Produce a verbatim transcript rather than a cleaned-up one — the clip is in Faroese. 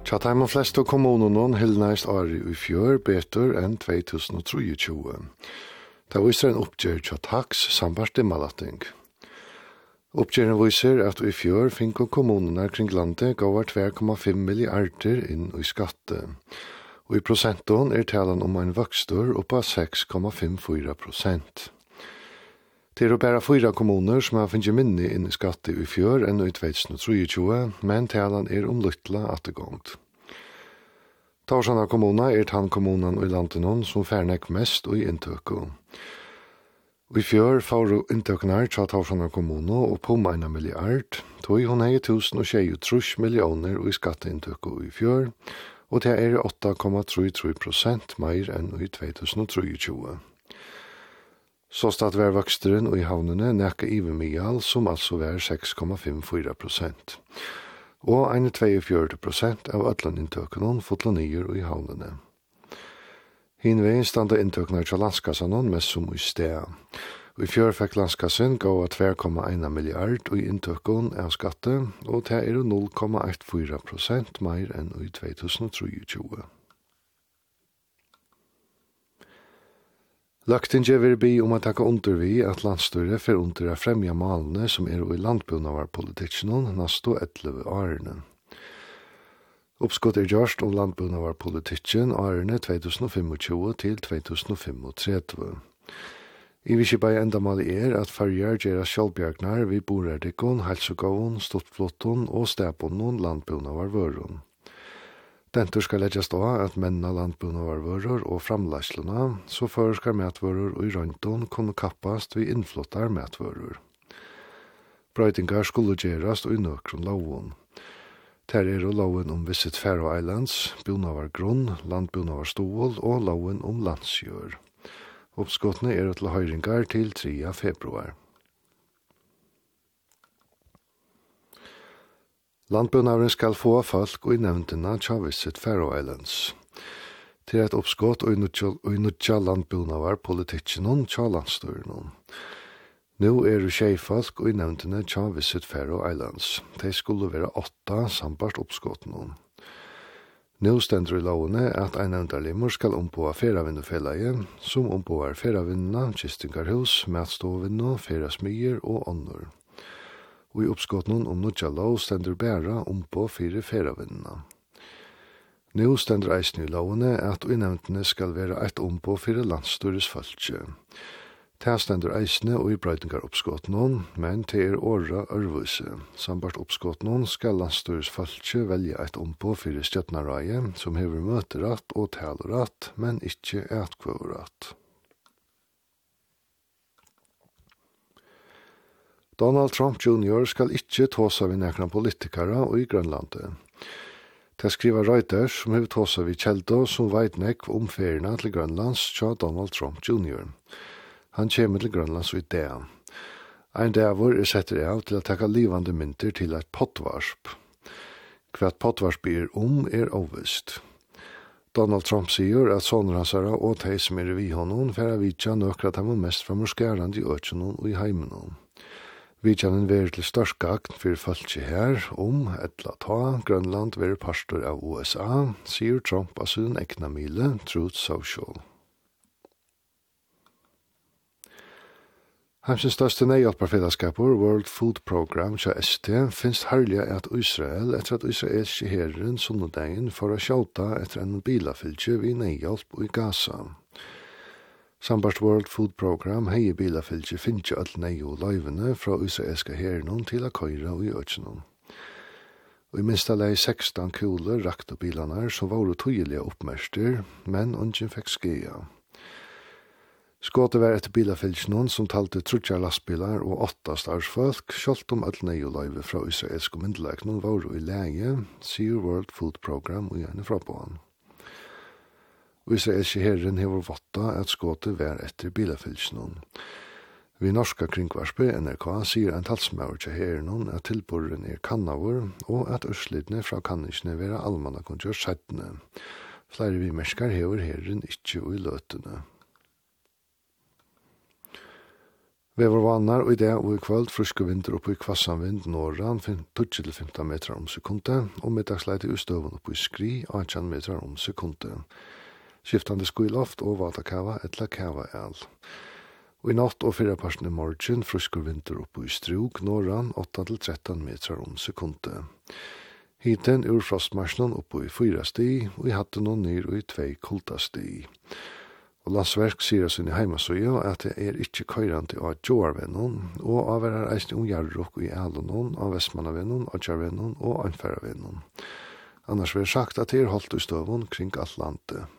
Tjatheim og flest av kommunene hilneist året i fjør betur enn tjuetusen og tjue. Det viser en oppgjør til taks sambart dimmalatting. Oppgjøren viser at i fjør finko kommunene kring landet går två komma fem milliarder inn i skatte. Og i prosenton er talen om en vokstur oppa sex komma fyrtiofyra prosent. Det er bare fyra kommuner som har finnet minne inn i skatte i fjør enn i tjuetusen, men talen er omlyttla attegångt. Torsjana kommuna er tann kommunen i landet som færnek mest i inntøkko. I fjør får inntøknar til Torsjana kommuna og på en milliard, tog hun hei tusen og tjejutrush millioner i skatteinntøkko i fjør, og det er åtta komma trettiotre prosent mer enn i tjuetusen og tjue. Så stad var voksteren i havnene nekka ivemial, som altså var sex komma fyrtiofyra prosent. Og en tjuefjorda prosent av atlan inntøkene fotla nyer i havnene. Hinvei standa inntøkene til landskassanen mest som i sted. I fjør fikk landskassen gå av två komma en milliard i inntøkene av skatte, og det er noll komma fjorton prosent mer enn i tjuetusen og tjue. Løgtinge vil be om at takka under vi at landstyret for under å fremja malene som er i landbunnavarpolitikken næstu elleve årene. Oppskott er gjørst om landbunnavarpolitikken årene tjuetusen og tjue til tjuetusen og trettio. I visse bare endamål er at farger gjør sjølbjørgnar vi borerdikon, helsegåen, stortflotton og steponon landbunnavarvøren. Dentur skal leggjast av at menna landbunnavarvører og framleisluna, så føreskar matvører og i røynton kunne kappast vi innflottar matvører. Brøytingar skulle gjerast og i nøkron loven. Ter er loven om Visit Faroe Islands, bunnavargrunn, landbunnavarstål og loven om landsjør. Oppskottene er til høyringar til tredje februar. Landbunavren skal få folk og i nevntena tja Visit Faroe Islands. Til et oppskott og i nødja landbunavar politikken tja landstyren. Nå er det tjeifolk og i nevntena tja Visit Faroe Islands. De skulle være åtta sambart oppskotten. Nå stender i lovene at en nevntarlimmer skal ombåa feravinnefellaget, som ombåar feravinnena, kistingarhus, matstovinna, ferasmyer og ånder. Og i oppskotten om nødja lov stender bæra om på fire feravinnene. Nå stender eisen i lovene at innevntene skal være et om på fire landstores falskje. Det stender eisene og i brøytingar oppskotten, men til er åra ørvuse. Sambart oppskotten skal landstores falskje velge et om på fire stjøtnareie som hever møteratt og taleratt, men ikke etkvøveratt. Donald Trump junior skal ikke tåsa vi nekna politikere og i Grønlandet. Det skriver Reuters som hever tåsa vi kjeldo som veit nekv om ferierna til Grønlands tja Donald Trump junior. Han kommer til Grønlands i dag. Ein davor er setter av til å taka livande mynter til et pottvarsp. Hva pottvarsp er om er ovist. Donald Trump sier at sonransara og de som er vi honom for å vitja nøkra dem mest framorskerande i økjenon og i heimenon. Vidjanen verer til størst gagn for falskje her om etla ta Grønland verer pastor av U S A, sier Trump av sin egna mile Truth Social. Heimsens største nejhjelparfellesskaper, World Food Program, tja S T, finst herlig at Israel etter at israelske herren sunnodegin for å sjåta etter en bilafylgje vi nejhjelp i Gaza. Sambart World Food Program hei bilafylgje finnje all neio løyvene fra israelska herren til a køyra og i økjenon. Og i minsta lei sekstan kuler rakt og bilanar som var tydeliga oppmerster, men ungen fikk skeia. Skåte var etter bilafylgjenon som talte trutjar lastbilar og åtta starsfolk, sjalt om all neio løyve fra israelska myndelagnon var i leie, sier World Food Program og gjerne frapåan. Og israelske herren hever votta at skåte var etter bilafylgjenon. Vi norska kringvarspe N R K sier en talsmaur til herren at tilboren er kannavur og at urslidne fra kannisne være allmanna konjør settene. Flere vi merskar hever herren ikkje i løtene. Vevervanar og i det og i kvöld friske vinter oppe i kvassan vind norran tjugo til femton meter om sekundet og middagsleite i støven oppe i skri eighteen meter om sekundet. Skiftande skuiloft og vatakava etla kava el. Og i natt og fyrre parsten i morgen friske vinter oppe i strug norran åtta til tretton meter om sekundet. Hiten ur frostmarsnen oppe i fyra sti og i hatten og nyr og i tvei kulta sti. Og landsverk sier oss inn i heimasøya at det er ikke køyrande av Joarvennen, og avverar eisne om Jarrok i Alonon, av Vestmannavennen, av Jarvennen og Anfæravennen. Annars vil jeg sagt at det er holdt i støvun kring alt landet.